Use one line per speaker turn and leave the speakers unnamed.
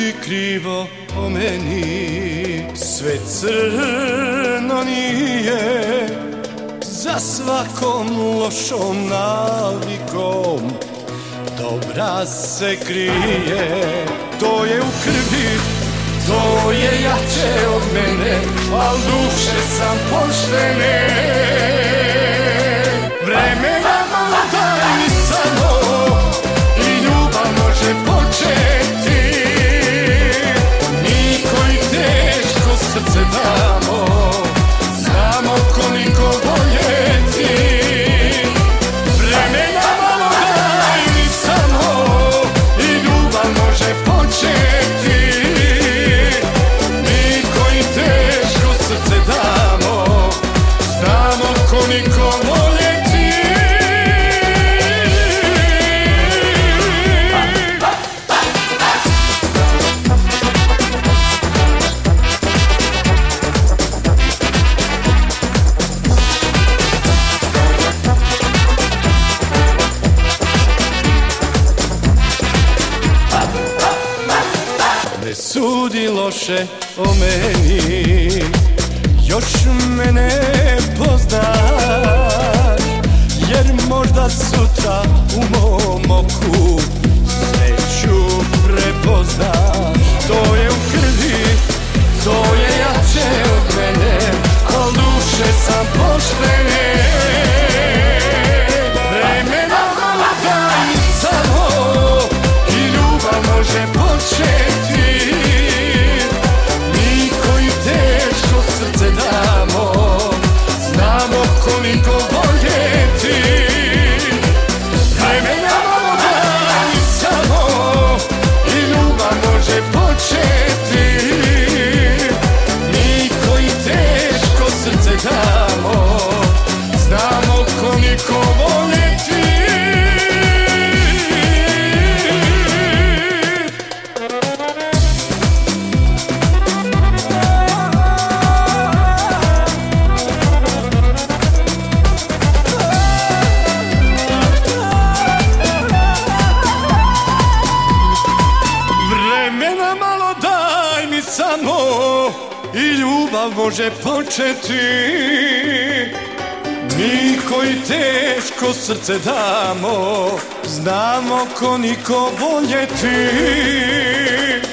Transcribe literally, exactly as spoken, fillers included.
ljudi krivo o meni. Sve crno nije, za svakom lošom navikom dobra se krije. To je u krvi, to je jače od mene, al duše sam poštene. Vremena malo daj mi samo i ljubav može početi. Mi koji teško srce damo, znamo koliko voljeti. Vremena malo daj mi samo i ljubav može početi. Mi koji teško srce damo, znamo koliko voljeti. Ne sudi loše o meni, još me ne poznaš, jer možda sutra u mom oku sreću prepoznaš. To je u krvi, to je jače od mene, al duše sam poštene. Vremena malo daj mi samo i ljubav može početi. Mi koji teško srce damo, znamo koliko voljeti. Vremena malo daj mi samo i ljubav može početi. Mi koji teško srce damo, znamo koliko voljeti. Vremena malo daj mi samo i ljubav može početi. Mi koji teško srce damo, znamo koliko voljeti.